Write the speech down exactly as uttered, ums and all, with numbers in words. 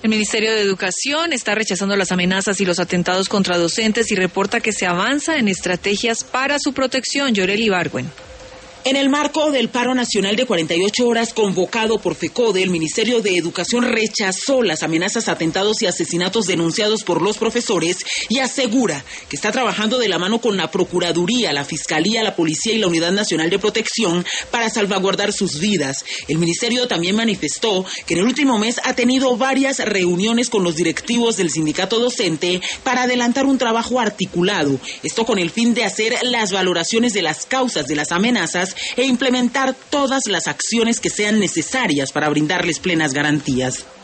El Ministerio de Educación está rechazando las amenazas y los atentados contra docentes y reporta que se avanza en estrategias para su protección. Yoreli Ibargüen. En el marco del paro nacional de cuarenta y ocho horas convocado por FECODE, el Ministerio de Educación rechazó las amenazas, atentados y asesinatos denunciados por los profesores y asegura que está trabajando de la mano con la Procuraduría, la Fiscalía, la Policía y la Unidad Nacional de Protección para salvaguardar sus vidas. El Ministerio también manifestó que en el último mes ha tenido varias reuniones con los directivos del sindicato docente para adelantar un trabajo articulado, esto con el fin de hacer las valoraciones de las causas de las amenazas e implementar todas las acciones que sean necesarias para brindarles plenas garantías.